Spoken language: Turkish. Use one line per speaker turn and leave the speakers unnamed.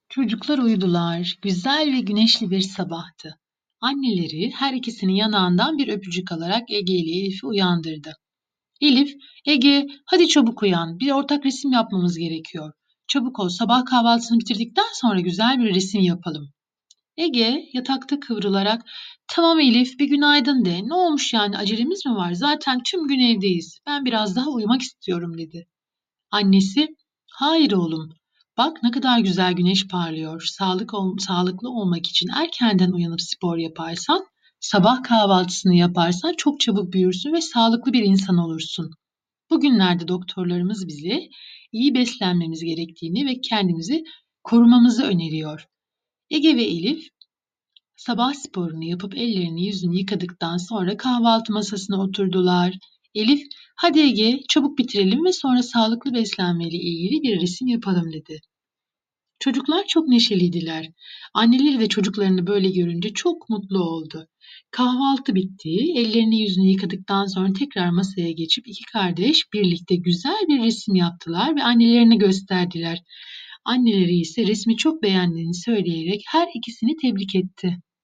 Çocuklar uyudular. Güzel ve güneşli bir sabahtı. Anneleri her ikisinin yanağından bir öpücük alarak Ege ile Elif'i uyandırdı. Elif, Ege, hadi çabuk uyan. Bir ortak resim yapmamız gerekiyor. Çabuk ol, sabah kahvaltısını bitirdikten sonra güzel bir resim yapalım. Ege yatakta kıvrılarak, tamam Elif, bir günaydın de. Ne olmuş yani, acelemiz mi var? Zaten tüm gün evdeyiz. Ben biraz daha uyumak istiyorum dedi. Annesi, hayır oğlum. Bak ne kadar güzel güneş parlıyor. Sağlıklı olmak için erkenden uyanıp spor yaparsan, sabah kahvaltısını yaparsan çok çabuk büyürsün ve sağlıklı bir insan olursun. Bugünlerde doktorlarımız bize iyi beslenmemiz gerektiğini ve kendimizi korumamızı öneriyor. Ege ve Elif sabah sporunu yapıp ellerini yüzünü yıkadıktan sonra kahvaltı masasına oturdular. Elif, hadi Ege çabuk bitirelim ve sonra sağlıklı beslenmeyle ilgili bir resim yapalım dedi. Çocuklar çok neşeliydiler. Anneleri de çocuklarını böyle görünce çok mutlu oldu. Kahvaltı bitti. Ellerini yüzünü yıkadıktan sonra tekrar masaya geçip iki kardeş birlikte güzel bir resim yaptılar ve annelerine gösterdiler. Anneleri ise resmi çok beğendiğini söyleyerek her ikisini tebrik etti.